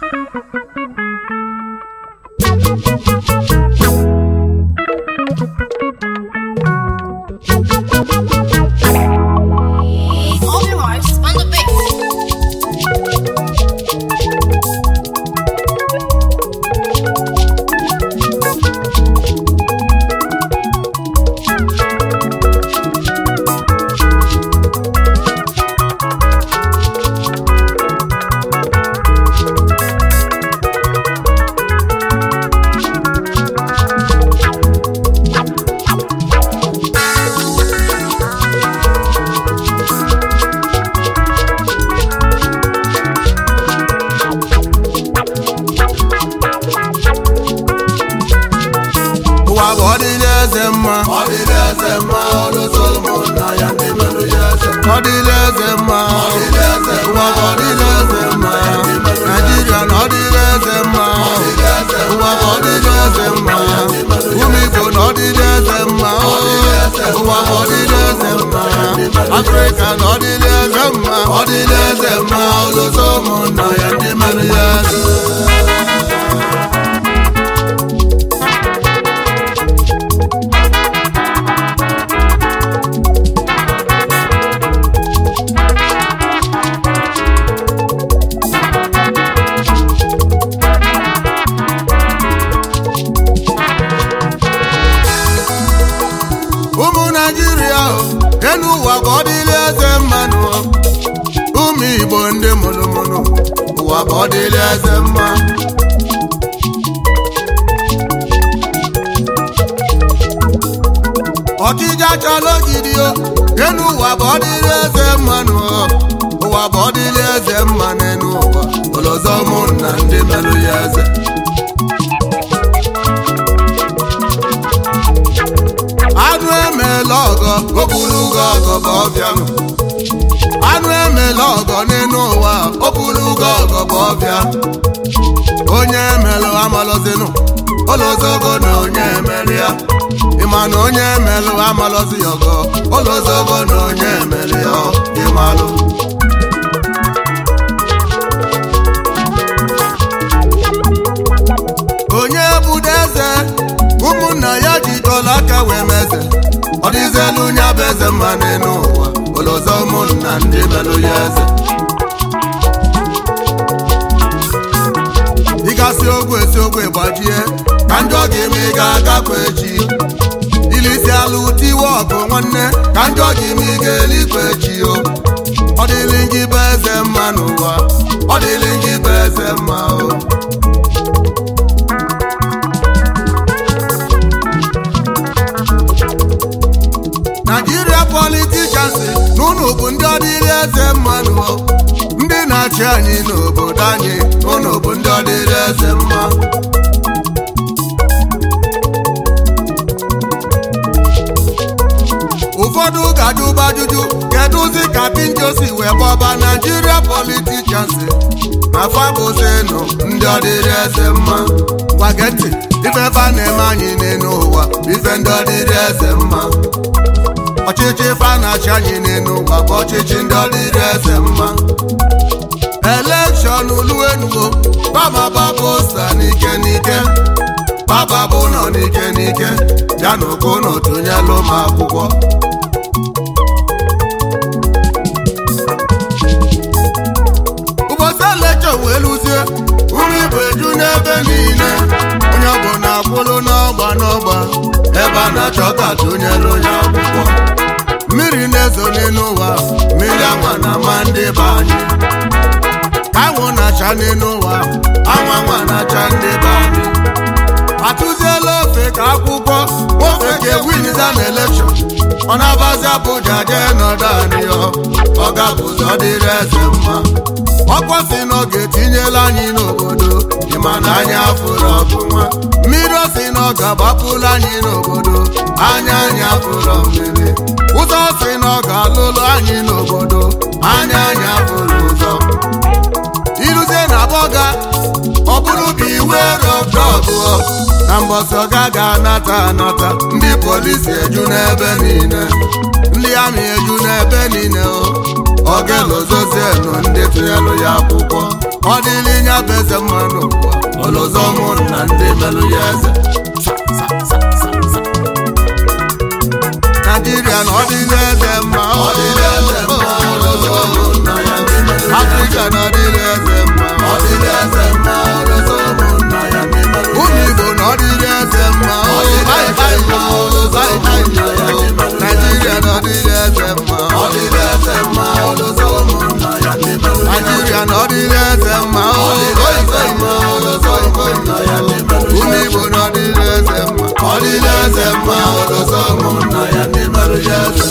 Africa no dileze ma olosomo na ya ndi manu Igbo ndị mụlụmụlụ ụwa bụ ọdịrị eze mma ọchịcha chalogidi enu ụwa bụ ọdịrị eze mma ụwa bụ ọdịrị eze mma n'enu ụwa ọlọzọ ụmụnna ndị melụ ya eze anụ emela ọgọ okpulugo ọgọ bụ ọbịa anụ emela ọgọ n'elu ụwa okpulugo ọgọ bụ ọbịa onye emelụ amalọzinụ olozogo na onye emeli ya ịma na onye emelụ amalọzi ya ọgọ olozogo na onye emeli ya ịmalụ onye budo eze ụmụnna ya jikọla aka wee meze ọ dịzelu nya bụ eze mma n'elu ụwa olozo ụmụnna ndị melụ ya eze ịgasị ogwe esi ogwe gbajie ka njọ ga-eme ị ga-agakwa echi ilisi alụ tiwe ọgụ nwanne ka njọ ga-eme ị ga-elikwa echi ọ dịrị gị bụ eze mma n'ụwa ọ dịrị gị bụ eze mma Nigeria politicians n'ụnụ bụ ndị ọdịrị eze mmanụ ndị na-achị anyị n'obodo anyị n'ụnụ bụ ndị ọdịrị eze mma ụfọdụ ga-ajụba ajụjụ kedụzi ka Pinjo si wee gbaba Nigeria politicians na fabụzenụ ndị ọdịrị eze mma gwage ntị ifefe a na-eme anyị n'elu ụwa ife ndị ọdịrị eze mma ọchịchị fanachi anyị n'elu ụwa bụ ọchịchị ndị ọdịrị eze mma elekshọn uluenugo baba babosa n'ike n'ike baba bụ nọ n'ike n'ike ya na ụkọ n'otunyelụ m akwụkwọ ụbọchị elekshọn wee lụzie uru ibu eju n'ebe niile onye ọbụla akwụlụ n'ọgba n'ọgba ebe a na-achọ ka tụnyelụ onye akwụkwọ mmiri na-ezo n'ụwa mmiri anwa na ama ndị be anyị ka anwụ na-acha n'ụwa anwa nwa na-acha ndị be anyị atụziela ofe ka akwụkwọ ofe ka ewiniza na elekshọn ọ na-abazi Abuja jee nọdụ anyị ọ ga-abụzi ọdịrị eze mma ọkwa si na ọ ga-etinyela anyị n'obodo ịma na anyị afụrụ ọbụnwa mmiri o si na ọ ga-agbapụla anyị n'obodo anya anyị afụrụ mmiri ụzọ si na ọ ga-alụlụ anyị n'obodo anya anyị afụrụ ụzọ iruzie na bọga ọ bụrụ bụ iwe rọdọgụ na mbọsị ọga ga-anata anata ndị polisi eju n'ebe niile ndị amị eju n'ebe niile ọ ga-elozozienụ ndị tụnyelụ ya akwụkwọ ọ dịrị nya bụ eze mmanụ ọlọzọ ụmụnna ndị melụ ya eze Nigeria na ọ dịrị eze mma Africa na ọ dịrị eze mma ụmụ Igbo na ọ dịrị eze mma Nigeria na ọ dịrị eze mma Nigeria na ọ dịrị eze mma ụmụ Igbo na ọ dịrị eze mma ọ dịrị eze mma ọlọzọ ụmụnna ya ndị merụ ya eze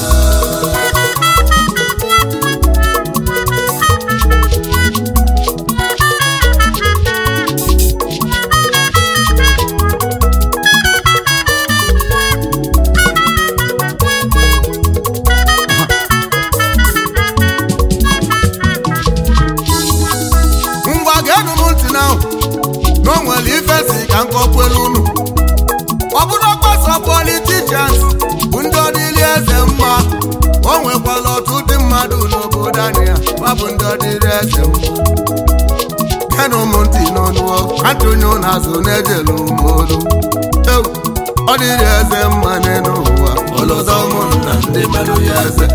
ka nkọkwelu unu ọ bụrụ ọkpọsọ politicians bụ ndị ọdịrị eze mma o nwekwala ọtụtụ mmadụ n'obodo anyị a bụ ndị ọdịrị eze mma kenụ m ntị n'ọnụọ atụnye ụnụ azụ na-ejelu molu ọ dịrị eze mma n'elu ụwa ọlọzọ ụmụnna ndị merụ ya eze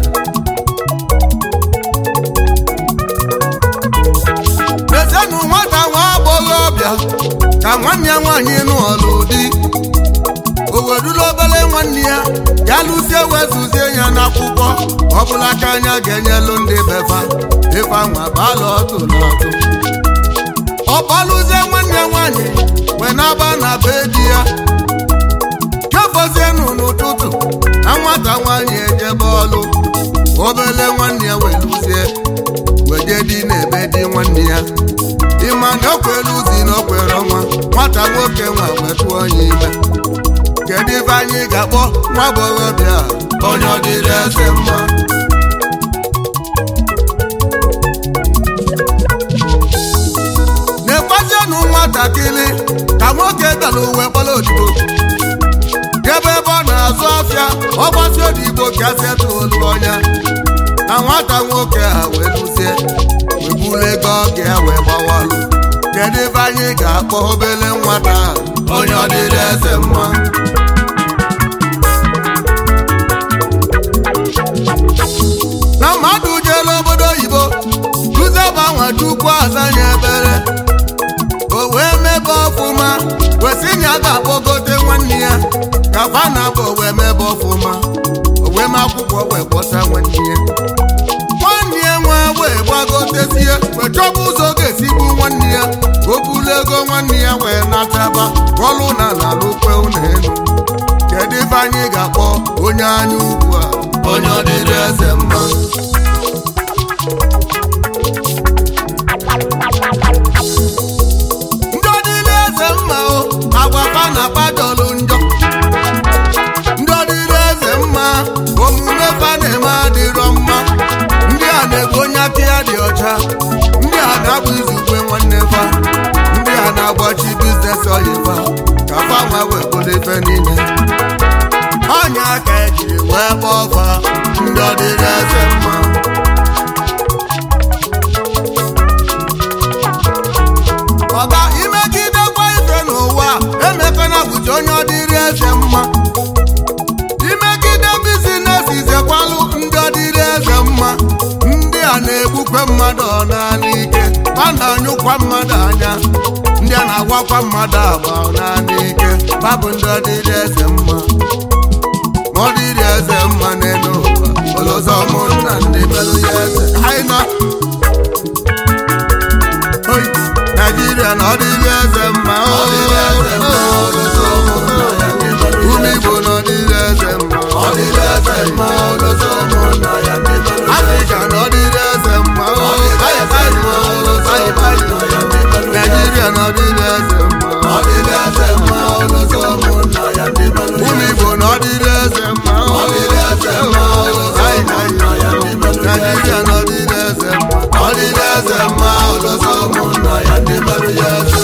ezenụ nwata nwa agbọghọbịa ka nwanne ya nwaanyị nụọlụ di o werula obele nwanne ya ya lụzie wezuzie ya n'akwụkwọ ọbụla ka anya ga-enyelu ndị befa ife anwa bala ọtụlọtụ ọ balụzie nwanne ya nwaanyị wee na-aba na be di ya kefozienụ n'ụtụtụ na nwata nwaanyị ejebe ọlụ obele nwanne ya wee lụzie weje di na-ebe di nwanne ya ịma na okwere uzi na okwere ọnwa nwata nwoke nwa wetụọ onye ime kedu ife anyị ga-akpọ nwa agbọghọbịa onye ọ dịrị eze mma na-ekwezienụ nwatakịrị ka nwoke gara uwe kpọrọ odibo ebe ọ na-azụ afịa ọgbasi odibo kasịeta olu ọnya na nwata nwoke ha wee lụzie webulu ego ọga ya wee gbawalụ kedu ebe anyị ga-akpọ obele nwata onye ọ dịrị eze mma na mmadụ jere obodo oyibo lụzeba nwachukwu azanya ebere o wee mebe ọfụma wesị ya ga-akpọgote nwanne ya ka fana bụ wee mebe ọfụma o wee ma akwụkwọ wee kpọta nwanne ya wee gbagotezie wee chọba ụzọ ga-esigbu nwanne ya o bulu ego nwanne ya wee nataba ọlụ na n'alụkwe ụlọelu kedu ife anyị ga-akpọ onye anya ugwu a onye ọ dịrị eze mma ndị ọ dịrị eze mma o agwafa na padọlụ njọ ndị ọ dịrị eze mma omume fa na-eme adịrọ mma ndị a na-ego onye aka ya dị ọcha ndị a na-abụ izugbe nwanne fa ndị a na-agbachi biznes oyifa ka fa nwa wee bụrụ ife niile ọnya aka ejiri wee kpọọ fa ndị ọ dịrị eze mma ọga imegidekwa ife n'ụwa emekana bụchi onye ọ dịrị eze mma imegide bizines izekwalụ ndị ọ dịrị eze mma ndị a na-egbukwe mmadụ naanị ike ha na-anyụkwa mmadụ anya ndị a na-agwakwa mmadụ agba naanị ike babụ ndị ọ dịrị eze mma ma ọ dịrị eze mma n'elu ụwa ọlọzọ ụmụnna ndị melụ ya eze aina Nigeria na ọ dịrị eze mma ụmụ Igbo na ọ dịrị eze mma Africa na ọ dịrị eze mma Nigeria na ọ dịrị eze mma ụmụ Igbo na ọ dịrị eze mma Nigeria na ọ dịrị eze mma ọ dịrị eze mma ọlọzọ ụmụnna ya ndị merụ ya eze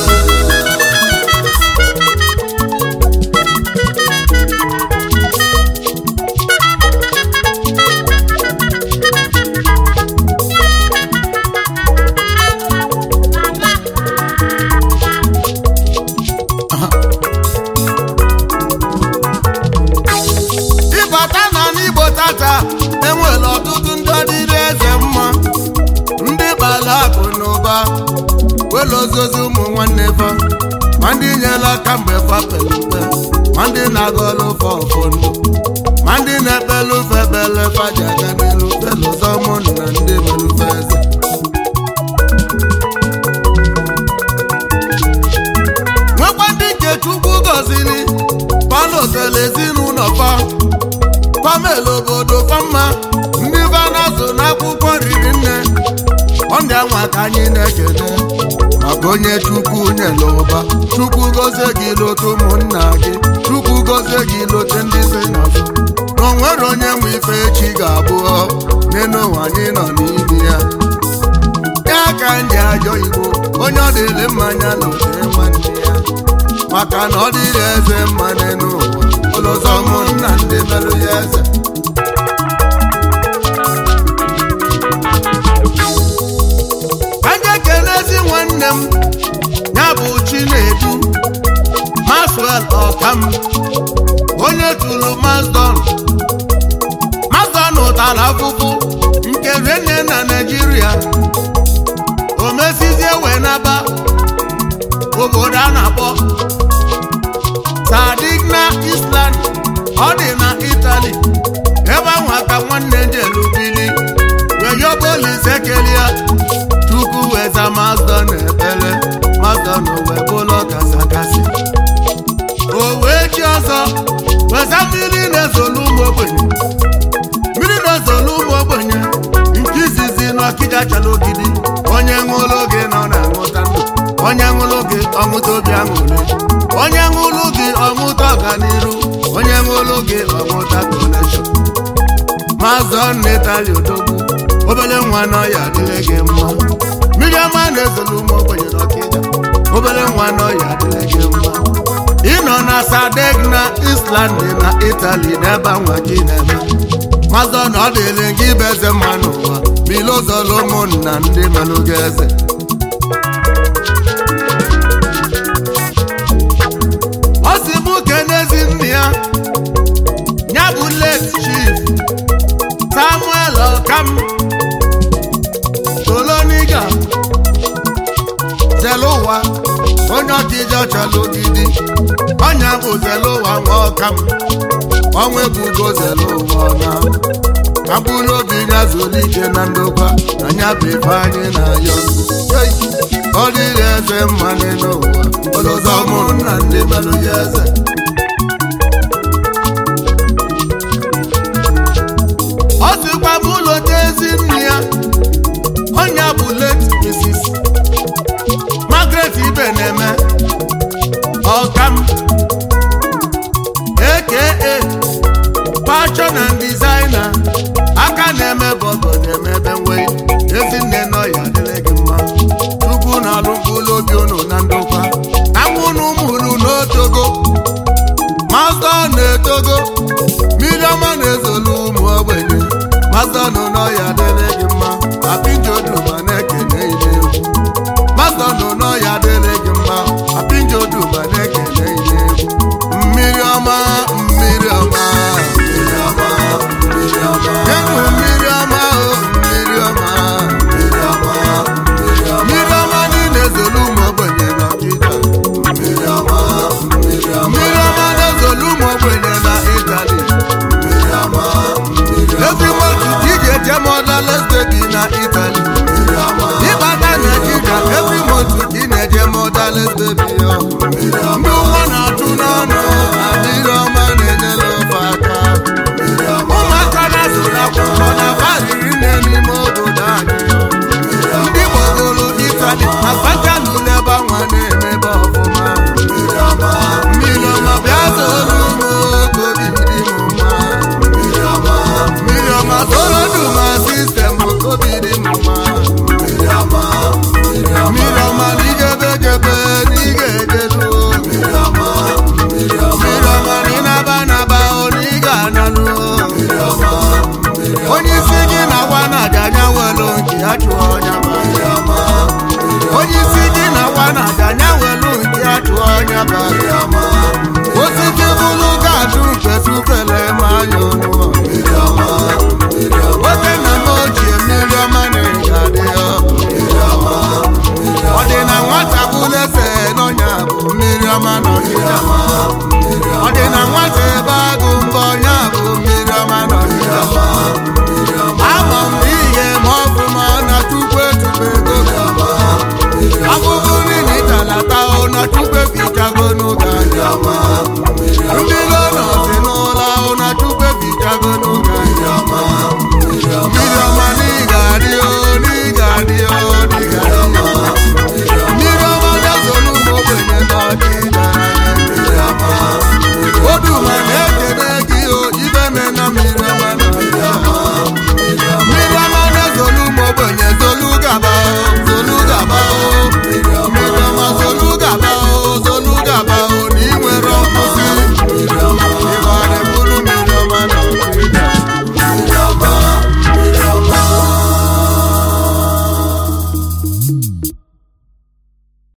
ụba welu ozozi ụmụ nwanne fa ma ndị nyela aka mgbe fa pelupe ma ndị na-agọlụ ụfa ụfọdụ ma ndị na-ekpelu ufe bele fa ji aga n'elu felụzọ ụmụnna ndị melufe eze nwekwa ndị nke Chukwu gọziri palotele ezinụlọ fa pamela obodo famma ndị va na-azụ n'akwụkwọ riri nne ọnya nwa ka anyị na-ekele maka onye Chukwu nyere ụba Chukwu gozie gị lote ụmụnna gị Chukwu gozie gị lote ndị si n'ọzọ na o nwere onye nwe ife echi ga-abụ n'elu ụwa anyị nọ n'ime ya ya ka ndị ajọ Igbo onye ọ dịrị mmanya na ote nwanne ya maka na ọ dịrị eze mma n'elu ụwa ụlọzọ ụmụnna ndị merụ ya eze anyị ekelezi nwanne m ya bụ Chinedu Maxwell Ọkam onye tụrụ Mazdon ụtara afụfụ nke renne na Naịjirịa o mesizie wee naba obodo a na-akpọ Sadigna Island ọ dị na Italy ebe ahụ aka nwanne jelubili wee yobolise kelia Chukwu weza Mazdon ebele Mazdon wee bụlọ kasakasi o wee chi ọzọ weza mmiri na-ezolu ụmụ ogbenye nke izizi n'Ọkịja chala ogidi onye ṅụrụ oge nọ na-aṅụta ndụ onye ṅụrụ oge ọṅụta obi aṅụrị onye ṅụrụ gị ọṅụta ọganiru onye ṅụrụ oge ọṅụta koneshọn Mazdon n'Italy odogwu obere nwa n'ọya adịrị gị mma mmiri ọma na-ezolu ụmụ ogbenye n'Ọkịja obere nwa n'ọya adịrị gị mma ịnọ na Sadigna Island na Italy n'ebe anwa gị na-eme Mazdon ọ dịrị gị bụ eze mma n'ụwa bilozolu ụmụnna ndị melụ gị eze ọ si mụ kenezi nne ya bụ late Chief Samuel Ọkam Soloniga Zelụwa onye Ọkịja chala ogidi ọnya bụ Zelụwa nwa Ọkam ọnwa ebugo Zelụwa ọna abụrụ obi ya zuru ike na ndokwa anya bụ ife anyị na-ayọ ọ dịrị eze mma n'ụwa ụlọzọ ụmụnna ndị merụ ya eze ọ sịkwa bụ ụlọ ezi nne ya ọnya bụ late Mrs. Margaret Ibeneme Ọkam aka fashion and designer aka na-eme bọgọ na-emebe nwee ezinne nọ ya dịrị gị mma Chukwu na-alụ mkpụrụ obi unu na ndokwa anwụnụ mụrụ n'otogo Mazdon na-etogo mmiri ọma na-ezolu ụmụ ogbenye Mazdon nọ ya dịrị gị mma apinjoduba na-ekene ile egwu Mazdon nọ ya dịrị gị mma apinjoduba na-ekene ile egwu mmiri ọma mmiri ọma mmiri ọma mmiri ọma mmiri ọma niile zolu ụmụ ogbenye n'Ọkịja mmiri ọma na-ezolu ụmụ ogbenye na Italy every month ị ga-eje motherless baby na Italy ịbata Naịjirịa every month ị na-eje motherless baby ndị ụwa na-atụ n'ọnụ na mmiri ọma na-enyere ofe aka ụmụaka na-azụrụ akwụkwọ na bariri nne n'ime obodo anyị ndị gbagoro Italy na Spain n'ebe anwa na-emebe ọfụma mmiri ọma bịa zolu ụmụ okobidi m mma mmiri ọma zolu duma sistem okobidi m mma mmiri ọma na igebegebe na ị ga-ejedu mmiri ọma na ịnaba naba na ị ga-analụ onye isi gị na-agwa na-aja anya welu nke ya chụọ ọnya onye isi gị na-agwa na-aja anya welu nke ya chụọ ọnya osisi bụlụ ga-atụ mkpesufele ma anya ọnụ oke na m ochie mmiri ọma na ịga dị akụkọ